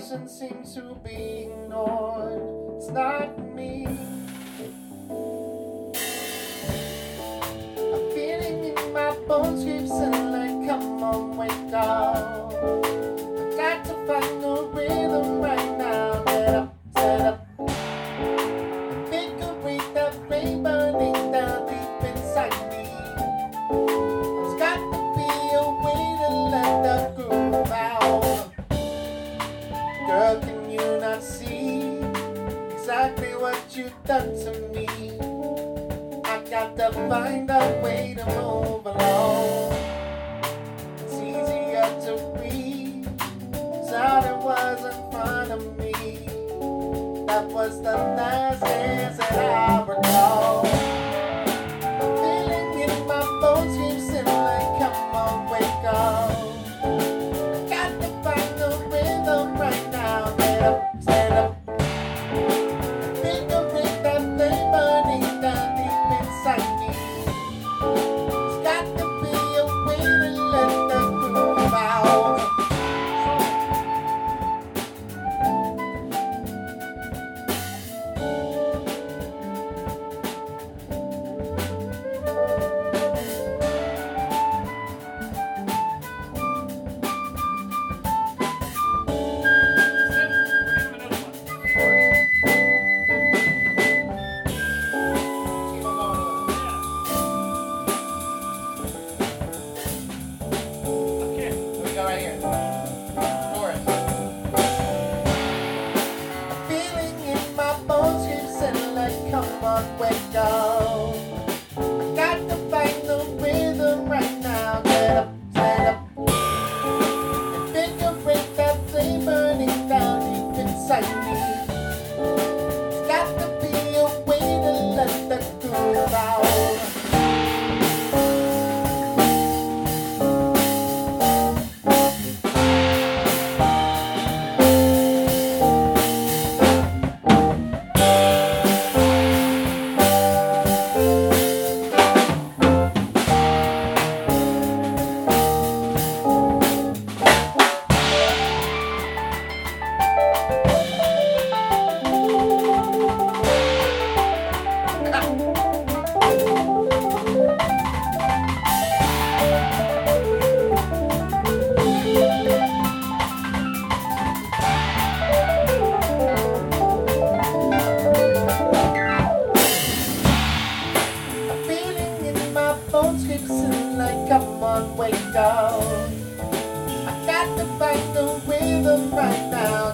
doesn't seem to be ignored. It's not me. A feeling in my bones keeps saying like, come on, wake up. I got to find a rhythm right now. Get up, set up. Invigorate that flame burning down deep inside me. There's got to be a way to let the groove out. Girl, can you not see exactly what you've done to me? I got to find a way to move along. It's easier to breathe. Thought it was in front of me. That was the last dance that I recall. The feeling in my bones keeps saying like, come on, wake up. I got to find the rhythm right now. Get up, stand up. Invigorate that flame burning down deep inside me. There's got to be a way to let the groove out. Right here. Chorus. A feeling in my bones keeps saying like, come on, wake up. I got to find the rhythm right now. Get up, stand up. Invigorate that flame burning down deep inside me. There's got to be a way to let the groove out. Bones keep singing like, come on, wake up. I got to find the rhythm right now.